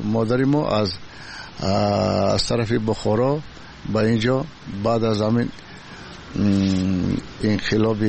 مادر ما از طرف بخارا به اینجا بعد از همین انقلاب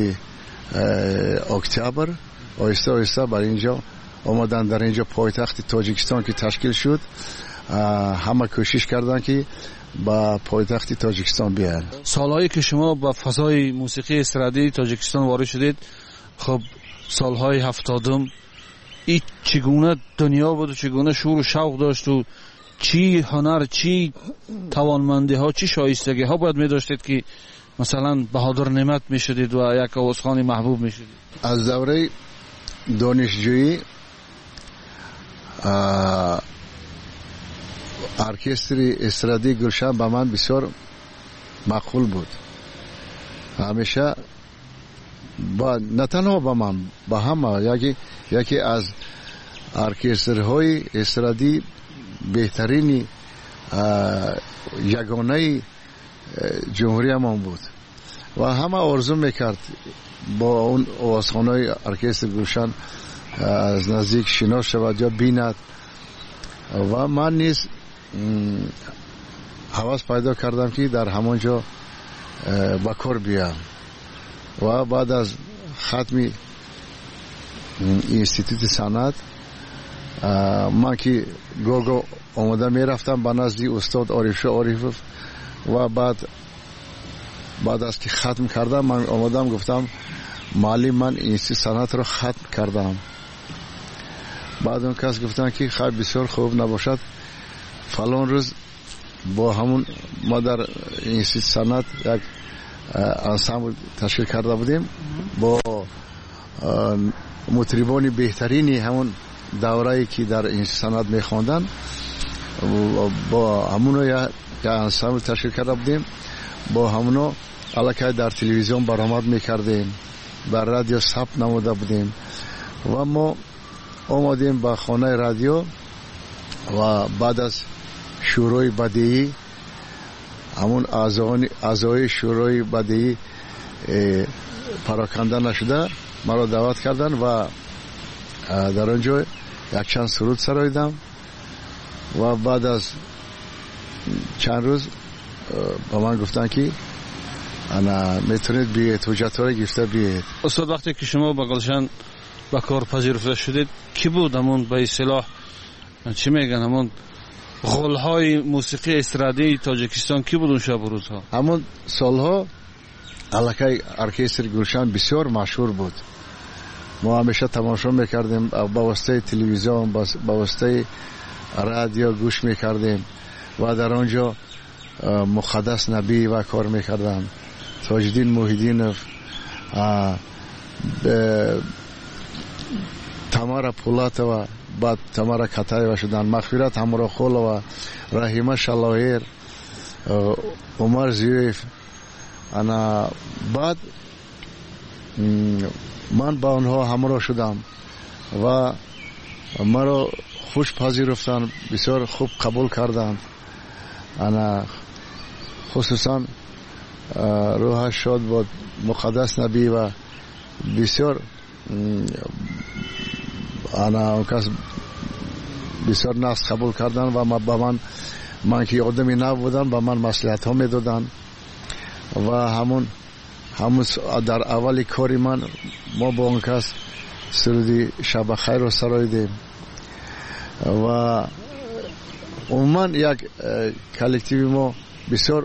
اکتبر آهسته آهسته بر اینجا آمدن. در اینجا پایتخت تاجیکستان که تشکیل شد همه کوشش کردن که با پایتخت تاجیکستان بیان. سالهایی که شما با فضای موسیقی استرادی تاجیکستان وارد شدید، خب سالهای 70 این چگونه دنیا بود و چگونه شور و شوق داشت و چی هنر، چی توانمندی ها، چی شایستگی ها باید می داشتید که مثلا بهادر نعمت می شدید و یک آوازخوان محبوب می شدید؟ از دوره دانشجویی ارکستر استرادی گلشن به من بسیار مقبول بود. همیشه نه تنها به من، به همه یکی از ارکسترهای استرادی بهترین یگانه جمهوری ما بود و همه آرزو میکرد با اون آوازخوان‌های ارکستر گلشن از نزدیک شناس شود یا بیند و من نیز هوس پیدا کردم که در همانجا با کار بیام و بعد از ختم اینستیتوت صنعت من که گوگو آمده می رفتم به نزد استاد عارفوف و بعد از که ختم کردم من آمدم گفتم معلم من اینستیتوت صنعت رو ختم کردم. بعد اون کس گفتن که خیلی بسیار خوب نباشد فلان روز با همون ما در اینستیتوت صنعت یک انسامبل تشکیل کرده بودیم با مطربان بهترینی همون دوره‌ای که در اینستیتوت صنعت می‌خواندن با همونو یک انسامبل تشکیل کرده بودیم. با همونو الکی در تلویزیون برآمد می‌کردیم، بر رادیو ثبت نموده بودیم و ما آمدیم به خانه رادیو و بعد از شورای بدیعی همون اعضای شورای بدیعی پراکنده نشده مرا دعوت کردن و در آنجا یک چند سرود سراییدم و بعد از چند روز با من گفتن که انا میتونید بیاید حجت های گفته بیاید. استاد وقتی که شما با گلشن با کار پذیرفته شدید کی بود همون به اصطلاح چی میگن همون غول‌های موسیقی استرادی تاجیکستان کی بود اون شب و روزها؟ همون سالها الکی ارکستر گلشن بسیار مشهور بود. ما همیشه تماشا میکردیم، با واسطه تلویزیون با واسطه رادیو گوش میکردیم و در آنجا مقدس نبی و کار میکردن، تاجدین موحیدینوف، تمارا پولاتова، بعد تمارا کاتایeva شدن، مغفرت همراخولова، رحیمه شلایر، عمر زیویف. انا بعد من با آنها همراه شدم و مرا خوش پذیرفتند، بسیار خوب قبول کردند. انا خصوصا روح شاد بود مقدس نبی و بسیار انا کس بسیار ناس قبول کردن و با من که آدمی نبودم با من مصلحت ها میدادن و همون در اولی کاری ما با اون کس سرودی شب خیر رو سراییدیم و عموما یک کلکتیوی ما بسیار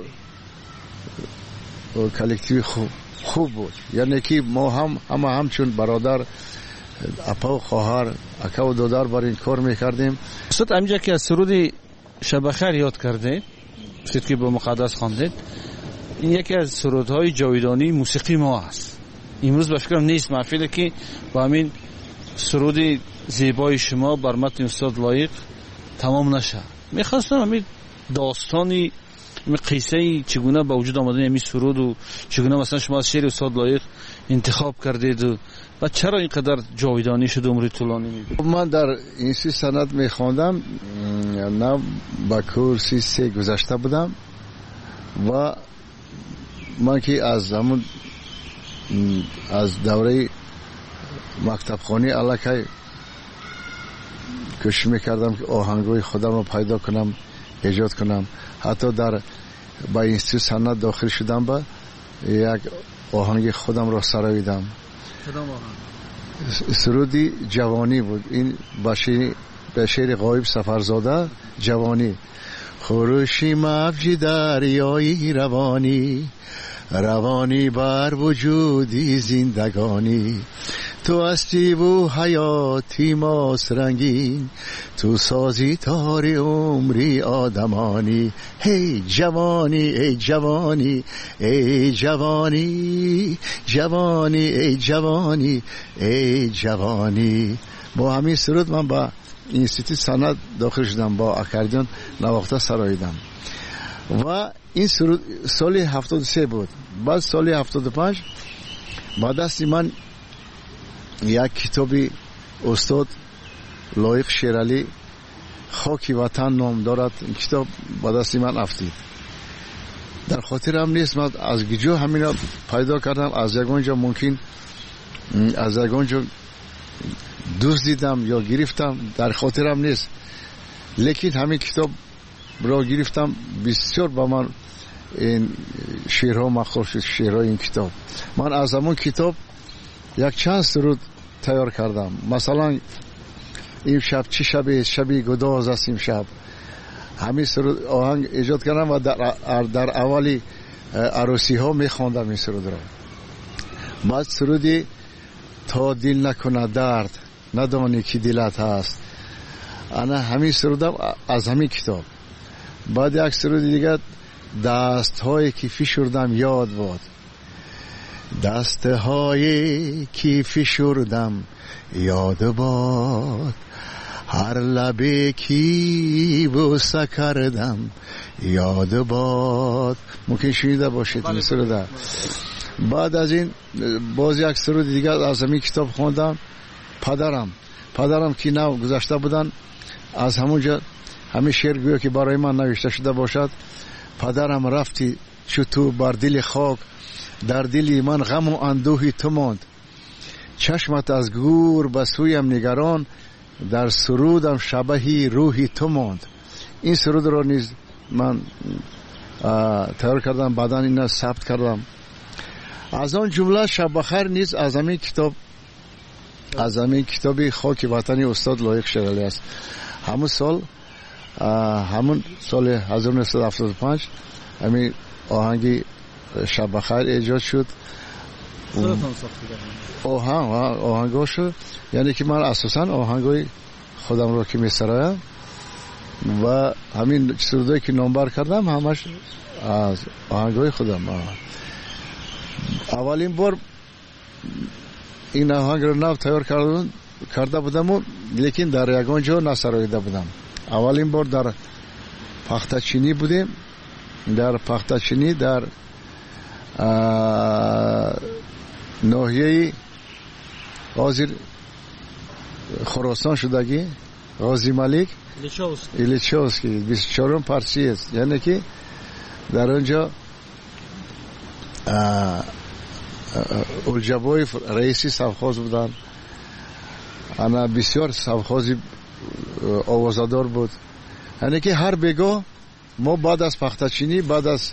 کلکتیوی خوب بود، یعنی که ما همچون برادر، اپا و خواهر، اکا و دادر بر این کار میکردیم. استاد همینجا که از سرود شب خیر یاد کردید، استاد که با مقدس خواندید، این یکی از سرودهای جاودانی موسیقی ما است. امروز باشکرم نیست محفلی که با همین سرود زیبای شما بر متن استاد لایق تمام نشه. میخواستم همین داستانی قصه چگونه با وجود آمدن همین سرود و چگونه مثلا شما از شعر استاد لایق انتخاب کردید و چرا اینقدر جاودانی شد عمر طولانی میگه؟ من در اینستیتوت صنعت میخواندم، نه با کورسی 3 گذشته بودم و من که از دوره مکتب خانی الکی کوشش میکردم که آهنگای خودم رو پیدا کنم، ایجاد کنم. حتی در با اینستیتوت صنعت داخل شدم، با یک آهنگ خودم رو سراییدم. سرودی جوانی بود. این به شعر غایب سفرزاده، جوانی. خروشی موج دریایی روانی، روانی بر وجودی زندگانی. تو هستی و حیاتی ماست رنگین، تو سازی تار عمری آدمانی. هی جوانی ای جوانی ای جوانی، جوانی ای جوانی ای جوانی. با همین سرود من با اینستیتوت صنعت داخل شدم، با اکاردیون نواخته سراییدم. و این سرود سال 73 بود. بعد سال 75 با دست من یک کتابی استاد لایق شیرالی خاکی وطن نام دارد. این کتاب با دست من افتید. در خاطرم نیست من از گجو همینا پیدا کردم، از یگانجا ممکن از یگانجا دوست دیدم یا گرفتم، در خاطرم نیست. لیکن همین کتاب را گرفتم، بسیار با من این شعرها مخصوص شد. شعرهای این کتاب من از همون کتاب یک چند سرود تیار کردم. مثلا این شب چی شبی، شبی گداز است این شب. همین سرود آهنگ ایجاد کردم و در اولی عروسی ها میخواندم این سرود را. بعد سرودی تا دل نکنه درد ندانی که دلت هست، انا همین سرودم از همین کتاب. بعد یک سرود دیگه دست های که فشردم یاد باد، دست های که فشردم یاد باد، هر لبی که بوسه کردم یاد باد. ممکن شنیده باشید این سرود. بعد از این باز یک سرود دیگه از همین کتاب خوندم. پدرم که نو گذشته بودن، از همونجا همین شعر گویا که برای من نوشته شده باشد. پدرم رفتی چطور بر دل خاک، در دل من غم و اندوهی تو ماند، چشمت از گور به سویم نگران، در سرودم شبهی روحی تو ماند. این سرود را نیز من تیار کردم، بعدا این ثبت کردم. از آن جمله شب بخیر نیز از همین کتاب، از همین کتاب خاک وطنی استاد لایق شیرالی است. همون سال 1975 همین آهنگی شب بخیر ایجاد شد. آهنگا شد، یعنی که من اساسا آهنگای خودم رو که میسرایم و همین سرودایی که نامبر کردم همش از آهنگای خودم. اولین بار این آهنگ رو نو تیار کرده بودم، لیکن در یگان جا نسراییده بودم. اولین بار در پختچینی بودیم، در پختچینی در ناحیه غازی خراسان شدگی، غازی ملک ایلیچوسکی 24 پرسی است. یعنی که در اونجا الجبای رئیسی سوخاز بودن. انا بسیار سوخازی آوازدار بود. یعنی که هر بگاه ما بعد از پختچینی، بعد از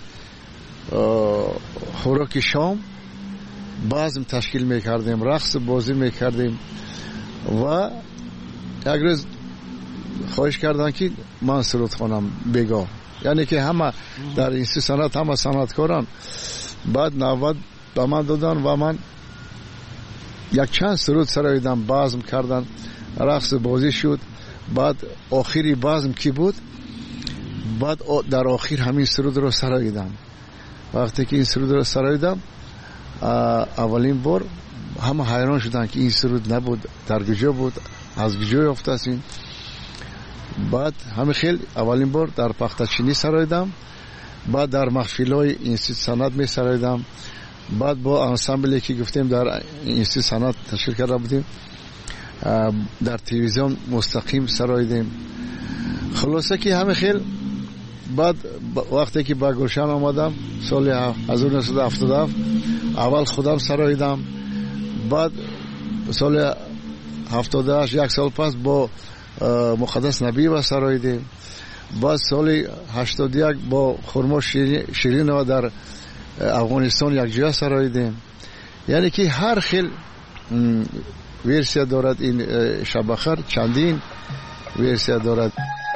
خوراک شام بزم تشکیل میکردیم، رقص بازی میکردیم و یک روز خواهش کردن که من سرود خوانم بگاه. یعنی که همه در این صنعت همه صنعتکاران بعد نوبت به من دادن و من یک چند سرود سراییدم، بزم کردن، رقص بازی شد. بعد آخری بزم کی بود، بعد در آخر همین سرود رو سراییدم. وقتی که این سرود رو سراییدم اولین بار همه حیران شدن که این سرود نبود، در گجا بود، از گجا یافته است. بعد همه خیلی اولین بار در پختچینی سراییدم، بعد در محفل‌های اینستیتوت صنعت می سراییدم، بعد با انسامبلی که گفتیم در اینستیتوت صنعت تشکیل کرده بودیم در تلویزیون مستقیم سراییدیم. خلاصه که همه خیلی بعد وقتی که با گلشن آمدم سال 1977 اول خودم سراییدم، بعد سال 78 یک سال پس با مقدس نبی و سراییدیم. بعد سال 81 با خرما شیرین و در افغانستان یک جا سراییدیم. یعنی که هر خیل ورسیا دارد این شبخر، چندین ورسیا دارد.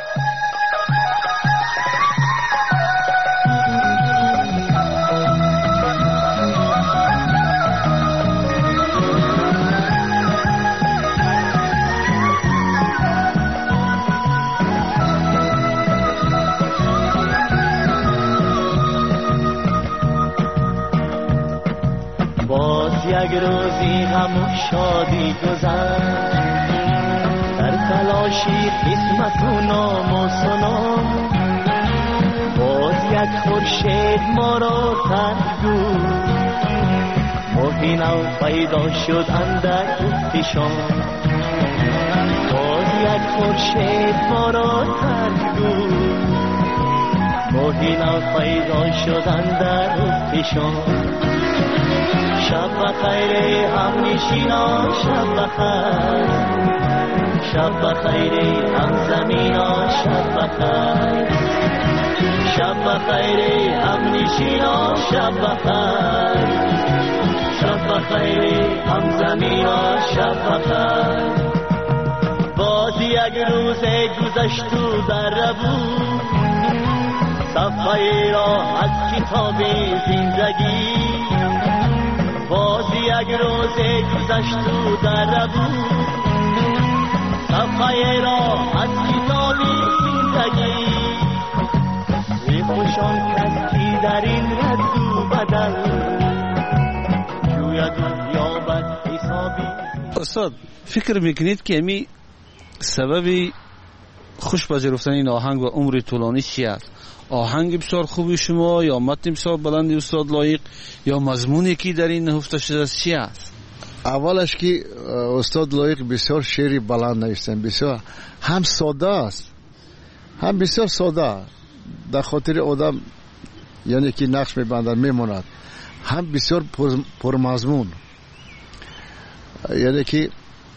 یک روزی همون شادی گذشت، در تلاشی قسمت و نام و سنام. باز یک خورشید ما را ترک بود، ماهی نو پیدا شد اندر احتشام. باز یک خورشید ما را ترک بود، ماهی نو پیدا شد اندر احتشام. شب بخیر هم نشینا، شب بخیر، شب بخیر هم زمینا، شب بخیر، شب بخیر هم نشینا، شب بخیر، شب بخیر هم زمینا، شب بخیر. باز یک روز گذشت و در بود، صفحه را از کتاب زندگی. باز یک روز گذشت و در بود، صفحه را از کتاب زندگی. ای خوشان کس کی در این رد و بدل جوید و یابد حسابی. استاد فکر میکنید که امی سببی خوش پذیرفتن این آهنگ و عمر طولانی چی است؟ آهنگ بسیار خوبی شما یا متن بسیار بلندی استاد لایق یا مضمونی که در این نهفته شده است چی است؟ اولش که استاد لایق بسیار شعری بلند نوشتن، بسیار هم ساده است، هم بسیار ساده در خاطر آدم یعنی که نقش میبندد میماند، هم بسیار پرمضمون. یعنی که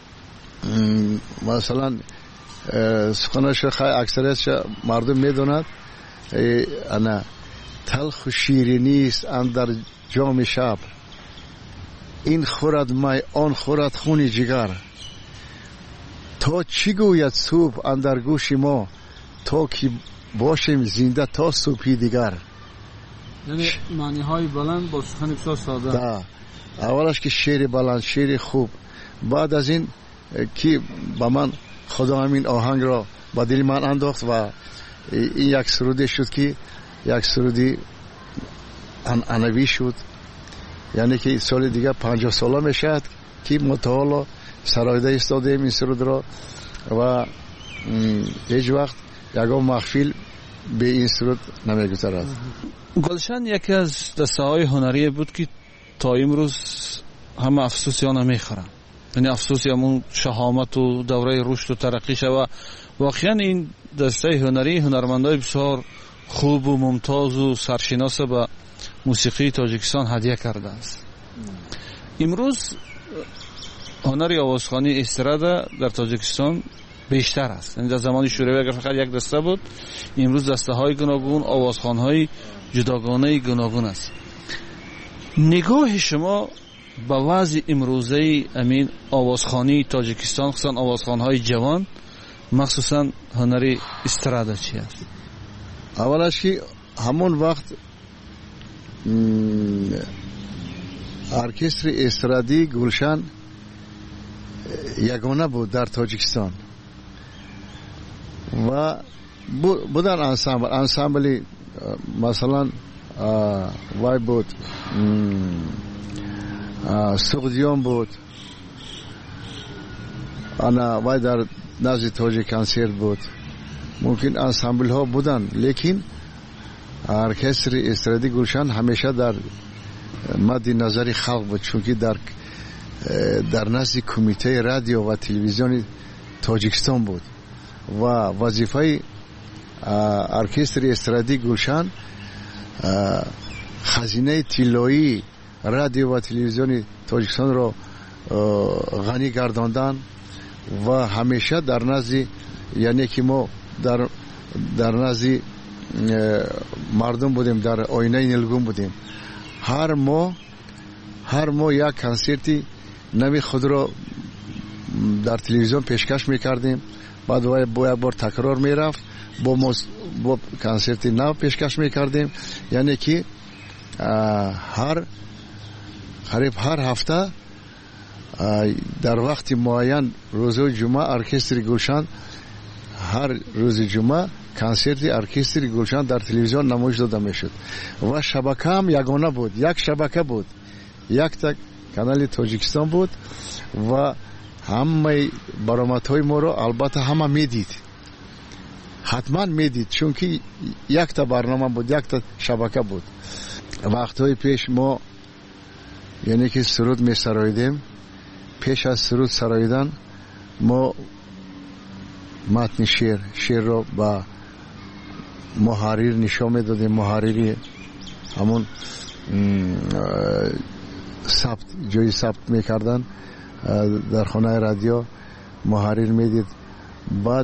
مثلا سخنش خیلی اکثریتش مردم میدوند انا تلخ و شیرینی است اندر جام شب، این خورد می آن خورد خون جگر. تا چی گوید صبح اندر گوش ما، تا که باشیم زنده تا صبحی دیگر. یعنی معنی های بلند با سخن بسیار ساده. دا اولش که شعر بلند، شعر خوب. بعد از این که با من خدا همین آهنگ را با دل من انداخت و این یک سرودی شد که یک سرودی انوی شد. یعنی که سال دیگه 50 ساله میشد که متعالا سرایده استادیم این سرود را و هیچ وقت یکم محفل به این سرود نمیگذرد. گلشن یکی از دسته های هنری بود که تا امروز همه افسوسی ها نمیخورن، یعنی افسوسی همون شهامت و دوره رشد و ترقیش و واقعا این دسته هنری هنرمندای بسیار خوب و ممتاز و سرشناس به موسیقی تاجیکستان هدیه کرده است. امروز هنر آوازخوانی استرادا در تاجیکستان بیشتر است. یعنی در زمان شوروی اگر فقط یک دسته بود، امروز دسته های گوناگون، آوازخوان های جداگانه گوناگون است. نگاه شما به وضع امروزه امین آوازخوانی تاجیکستان، خصوصا آوازخوان های جوان، مخصوصا هنری استرادا چی است؟ اولش که همون وقت ارکستر استرادی گلشن یگانه بود در تاجیکستان و بودن انسامبلی مثلا وای بود، سغدیان بود، انا وای در نزد تاجیک کنسرت بود. ممکن انسامبل ها بودن، لیکن ارکستر استرادی گلشن همیشه در مد نظر خلق بود، چون که در نزد کمیته رادیو و تلویزیون تاجیکستان بود و وظیفه ارکستر استرادی گلشن خزینه طلایی رادیو و تلویزیون تاجیکستان را غنی گرداندن و همیشه در نزد یعنی که ما در نزد مردم بودیم، در آینه نیلگون بودیم. هر ماه یک کنسرتی نوی خود را در تلویزیون پیشکش میکردیم. بعد با یک بار تکرار میرفت، با کنسرتی نو پیشکش میکردیم. یعنی که هر هفته در وقت معین روز جمعه ارکستر گلشن، هر روز جمعه کنسرت ارکستر گلشن در تلویزیون نمایش داده میشد و شبکه هم یگانه بود، یک شبکه بود، یک تا کانال تاجیکستان بود و همه برآمدهای ما رو البته همه میدید، حتما میدید، چون که یک تا برنامه بود، یک تا شبکه بود. وقتهای پیش ما یعنی که سرود می سرایدیم، پیش از سرود سرایدن ما متن شعر رو با محرر نشان میدادیم. محرری همون جای ثبت میکردن در خانه رادیو محرر میدید. بعد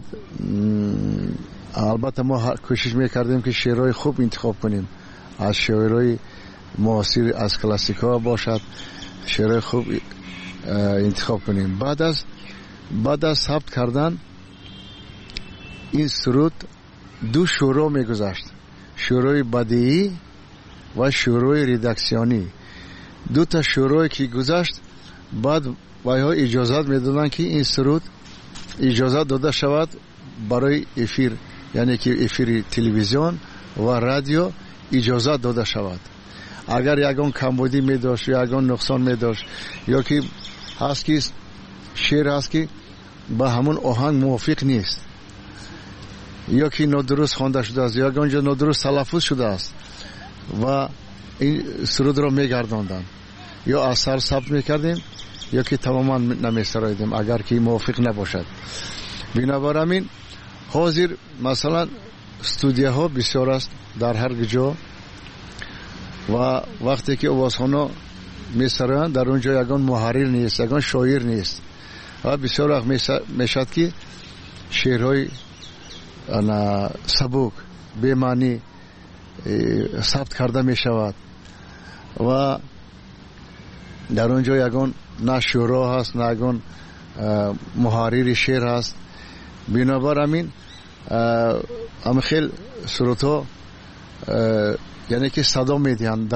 البته ما کوشش میکردیم که شعرهای خوب انتخاب کنیم، از شعرهای معاصر، از کلاسیکا باشد، شعرهای خوب انتخاب کنیم. بعد از ثبت کردن این سرود دو شروع میگذشت، شروع بدیعی و شروع ریداکسیونی. دو تا شروعی که گذشت، بعد وایها اجازت میدادن که این سرود اجازت داده شود برای افیر، یعنی که افیر تلویزیون و رادیو اجازت داده شود. اگر یگان کمبودی می داشت یا یگان نقصان می داشت یا که هست که شعر هست که با همون آهنگ موافق نیست یا که نادرست خوانده شده است یا اونجا نادرست تلفظ شده است و این سرود را می گرداندن یا اثر ثبت می کردیم یا که تماما نمی سرایدیم اگر که موافق نباشد. بنابراین حاضر مثلا استودیوها بسیار است در هر جا و وقتی که آوازخوانا می سرایند در اونجا یگان محرر نیست، یگان شاعر نیست و بسیار وقت می شد که شعرهای سبک به معنی ثبت کرده می شود و در اونجا یگان نه شورا هست نه یگان محرر شعر هست. بنابراین هم خیلی سرودها یعنی که صدا میدهند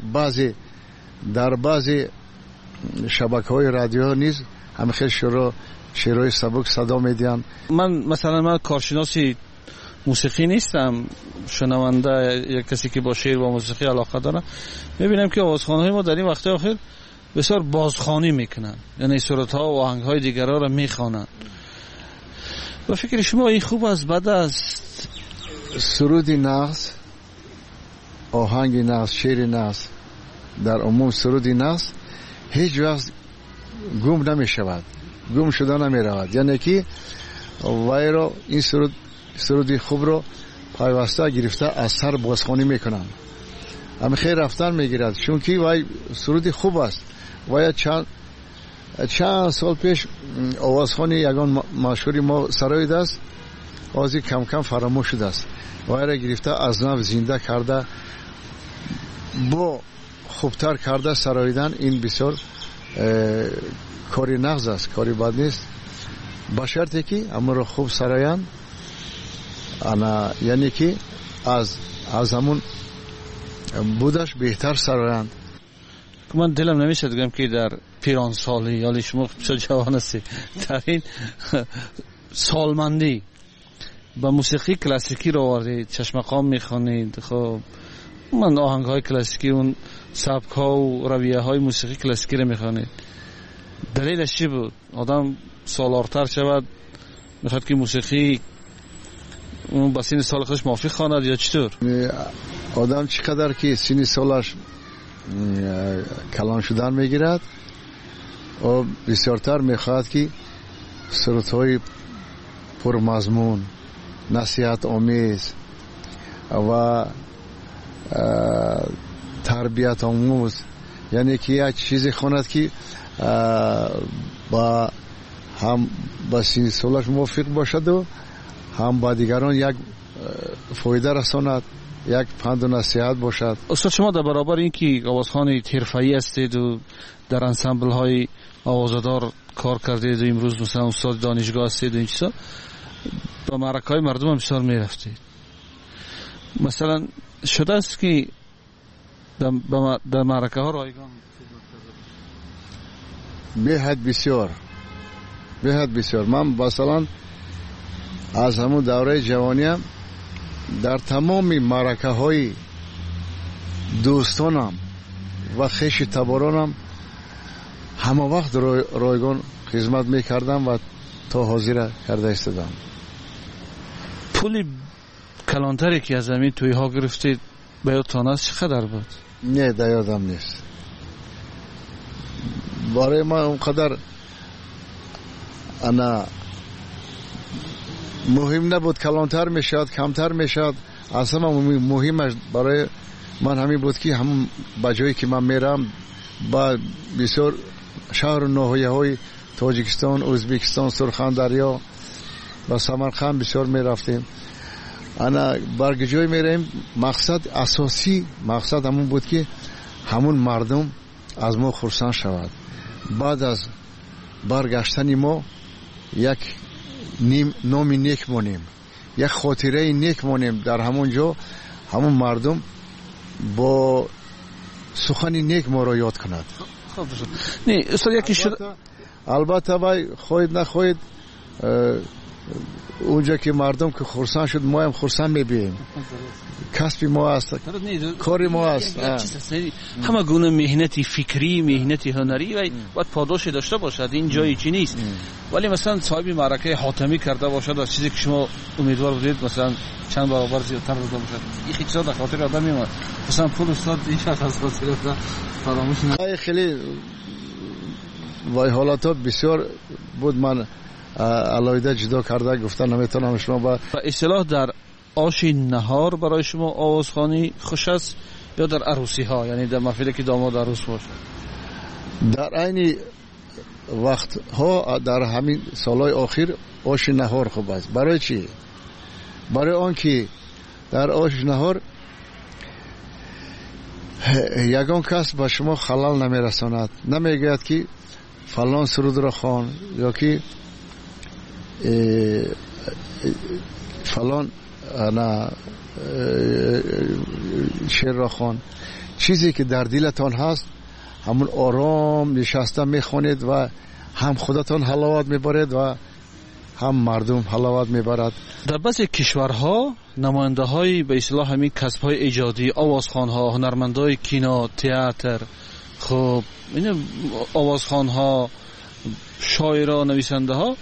در بعضی شبکه‌های رادیو نیز هم خیلی شعرهای سبک صدا میدهند. من کارشناسی موسیقی نیستم، شنونده یک کسی که با شعر و موسیقی علاقه داره. میبینم که آوازخوان‌های ما در این وقت آخر بسیار بازخوانی میکنن، یعنی سرودها و آهنگ‌های دیگرها را میخوانند. و فکر شما این خوب است؟ بعد از سرود نغز، آهنگ نغز، شعر نغز، در عموم سرود نغز هیچ وقت گم نمی شود، گم شده نمی رود. یعنی که وای را این سرود خوب را پیوسته گرفته از سر بازخوانی میکنن، هم خیلی رفتن میگیرد، چون که وای سرود خوب است. وای چند سال پیش آوازخوانی یگان مشهوری ما سرایید است، آزی کم کم فراموش شده است. وای را گرفته از نو زنده کرده، با خوبتر کرده سراییدن. این بسیار کاری نغز است، کاری بد نیست، با شرطی که اما را خوب سرایند، یعنی که از همون بودش بهتر سرایند. من دلم نمیشه بگم که در پیران سالی یا شما چه جوان هستی در این سالمندی با موسیقی کلاسیکی رو آوردید، چشمقام میخوانید. خب من آهنگ های کلاسیکی، اون سبک ها و رویه های موسیقی کلاسیکی رو میخوانید، دلیلش چی بود؟ آدم سالارتر شود میخواد که موسیقی اون با سین سال خودش موافق خواند یا چطور؟ آدم چقدر که سین سالش کلان شدن میگیرد و بسیارتر میخواهد که سرودهای پرمضمون، نصیحت آمیز و تربیت آموز، یعنی که یک چیزی خواند که با سین سالش موافق باشد و هم با دیگران یک فایده رساند، یک پند و نصیحت باشد. استاد شما در برابر اینکه آوازخوان حرفه‌ای هستید و در انسامبل های آوازدار کار کردید و امروز مثلا استاد دانشگاه هستید و این چیزا، با معرکه های مردم هم بسیار میرفتید. مثلا شده است که در معرکه ها رایگان به حد بسیار من مثلا از همون دوره جوانیم در تمام معرکه های دوستانم و خویش تبارانم همه وقت رایگان خدمت میکردم و تا حاضر کرده استادم. پولی کلانتری که از همین توی ها گرفتید به یادتان است چقدر بود؟ نه در یادم نیست. برای من اونقدر انا مهم نبود، کلانتر میشد کمتر میشد، اصلا مهمش برای من همین بود که همون بجایی که من میرم با بسیار شهر و ناحیه های تاجیکستان، ازبکستان، سرخندریا و سمرقند بسیار میرفتیم. انا برگجای میریم، مقصد اساسی مقصد همون بود که همون مردم از ما خرسند شود. بعد از برگشتن ما یک نام نیک مانیم، یک خاطره نیک مانیم در همون جا، همون مردم با سخن نیک ما را یاد کند. نه استاد یکی شد البته وای خواهید نخواهید اونجا که مردم که خرسند شد ما هم خرسند میبینیم. کسب ما است، کار ما است. همه گونه مهنتی فکری، مهنتی هنری باید پاداش داشته باشد. این جایی چی نیست. ولی مثلا صاحب معرکه حاتمی کرده باشد از چیزی که شما امیدوار بودید مثلا چند برابر زیادتر داده باشد، این چیزا در خاطر آدم میمونه. مثلا پول استاد این شخص از خاطر فراموش نکنه. خیلی وای حالات بسیار بود. من علایده جدا کرده گفتن نمیتونم شما با اصطلاح در آش نهار برای شما آوازخوانی خوش است یا در عروسی ها، یعنی در محفلی که داماد عروس باشه؟ در عین وقت ها در همین سالهای آخر آش نهار خوب است. برای چی؟ برای آن که در آش نهار یگان کس با شما خلال نمیرساند، نمیگوید که فلان سرود را خوان یا که فلان شعر را خوان. چیزی که در دلتان هست همون آرام نشسته میخوانید و هم خودتان حلاوت میبرید و هم مردم حلاوت میبرد. در بعضی کشورها نماینده های به اصطلاح همین کسب های ایجادی، آوازخوان ها، هنرمندای کینو، تئاتر، خب این آوازخوان ها، شاعران، نویسنده ها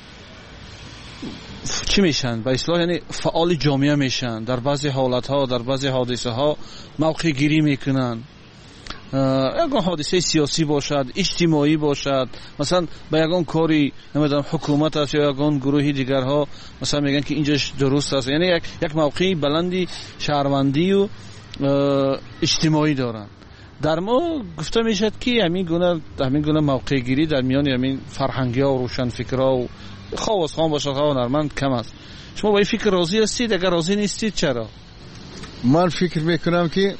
چی میشن؟ به اصطلاح یعنی فعال جامعه میشن. در بعضی حالت ها، در بعضی حادثه ها موقع گیری میکنن. اگر حادثه سیاسی باشد، اجتماعی باشد، مثلا به یگان کاری نمیدونم حکومت است یا یگان گروهی دیگر ها مثلا میگن که اینجاش درست است، یعنی یک موقعی بلندی شهروندی و اجتماعی دارن. در ما گفته میشد که همین گونه موقع گیری در میان همین فرهنگی ها و روشنفکرها و خواستخوان باشد ها هنرمند کم است. شما با این فکر راضی هستید؟ اگر راضی نیستید چرا؟ من فکر میکنم که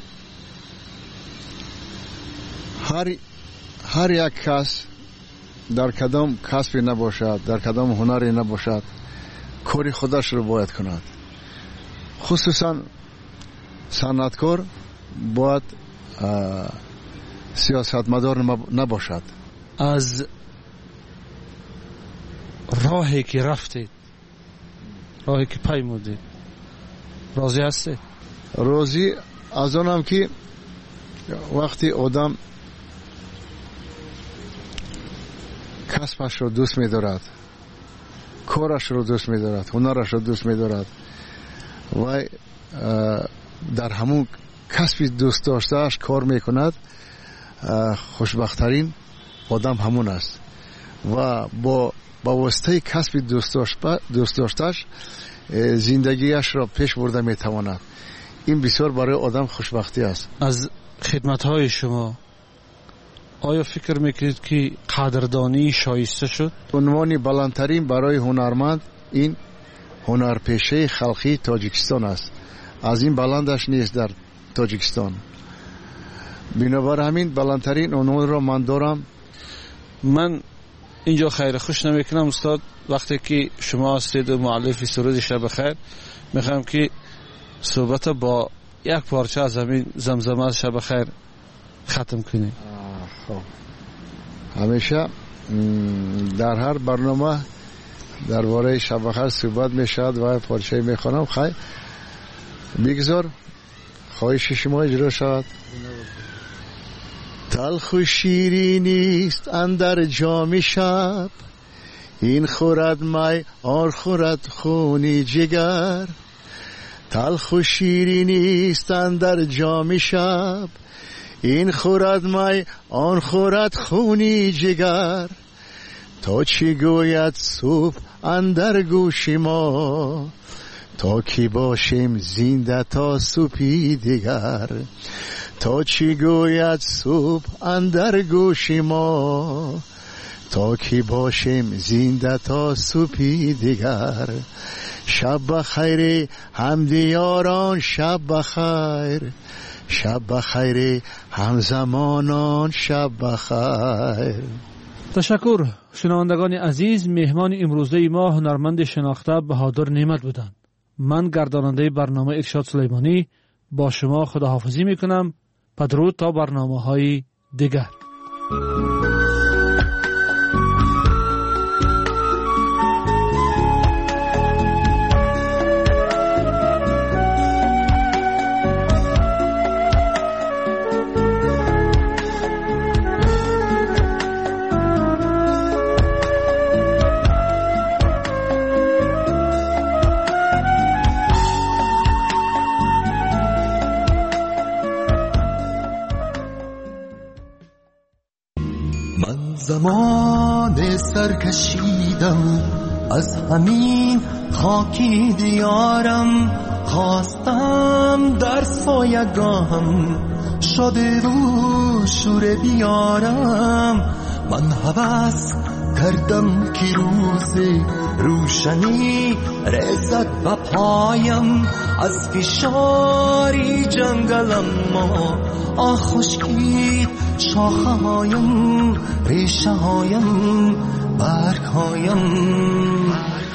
هر یک کس در کدام کسبی نباشد، در کدام هنری نباشد، کاری خودش رو باید کند. خصوصا صنعتکار باید سیاستمدار نباشد. از راهی که رفتید، راهی که پیمودید، راضی هستید؟ راضی از آنم که وقتی آدم کسبش رو دوست می‌دارد، کارش رو دوست می‌دارد، هنرش رو دوست می‌دارد و در همون کسبی دوست داشتهش کار می‌کند، خوشبخت‌ترین آدم همون است و با واسطه کسب دوست داشتهش زندگیش را پیش برده می‌تواند. این بسیار برای آدم خوشبختی است. از خدمت‌های شما آیا فکر میکنید که قدردانی شایسته شد؟ عنوان بلندترین برای هنرمند این هنرپیشه خلقی تاجیکستان است. از این بلندش نیست در تاجیکستان. بنابر همین بلندترین عنوان را من دارم. من اینجا خیر خوش نمیکنم استاد. وقتی که شما هستید و مؤلف سرود شب خیر، میخوام که صحبت با یک پارچه از همین زمزمه شب خیر ختم کنیم. خب همیشه در هر برنامه درباره شب خیر صحبت میشد و پارچه میخوانم. خیر بگذار خواهش شما اجرا شود. تلخ و شیرینی است اندر جام شب، این خورد می آن خورد خونی جگر. تلخ و شیرینی است اندر جام شب، این خورد می آن خورد خونی جگر. تا چی گوید صبح اندر گوش ما، تا کی باشیم زنده تا صبحی دیگر. تا چی گوید صبح اندر گوش ما، تا کی باشیم زنده تا صبحی دیگر. شب بخیر همدیاران، شب بخیر، شب بخیر همزمانان، شب بخیر. تشکر. شنوندگان عزیز، مهمان امروزه ما هنرمند شناخته بهادر نعمت بودند. من گرداننده برنامه ارشاد سلیمانی با شما خداحافظی میکنم. بدرود تا برنامه‌های دیگر. زمان سرکشیدم از همین خاکی دیارم، خواستم در سایگاهم شده رو شور بیارم. من هوس کردم که روز روشنی رسد و پایم از فشاری جنگلم ما خشکید شاخه هایم، ریشه هایم، برگ هایم.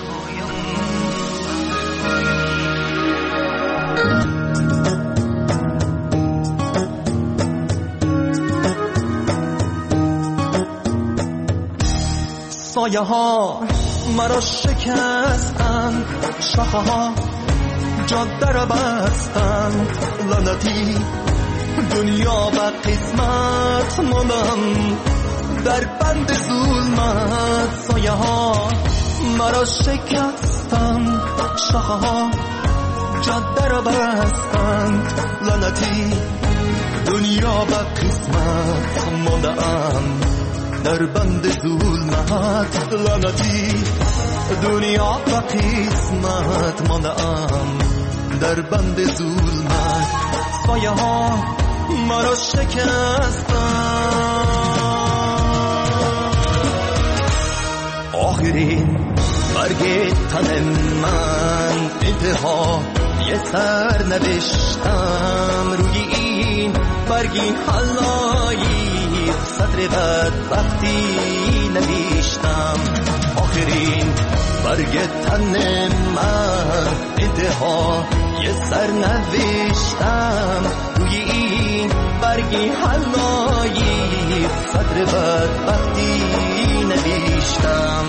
سایه ها مرا شکستند، شاخه ها جاده را بستند. لعنتی دنیا و قسمت ماندم در بند ظلمت. سایه ها مرا شکستند، شاخه ها جاده را بستند. لعنتی دنیا و قسمت ماندم در بند ظلمت. لعنتی دنیا و قسمت ماندم در بند ظلمت. سایه ها مرا شکستند. آخرین برگ تن من انتها یه سر نوشتم روی این برگی حلایی صدر بدبختی نوشتم. آخرین برگ تن من انتها یه سر نوشتم روی این برگی حلایی صدر بدبختی نوشتم.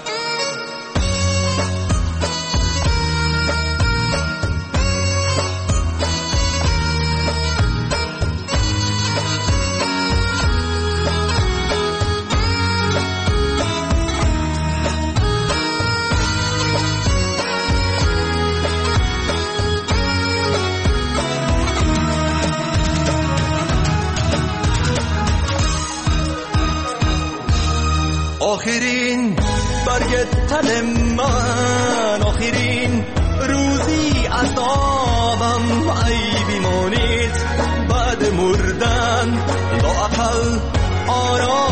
آخرین برگ تن من، آخرین روزی عذابم ای بیمانید بعد مردن لااقل آرام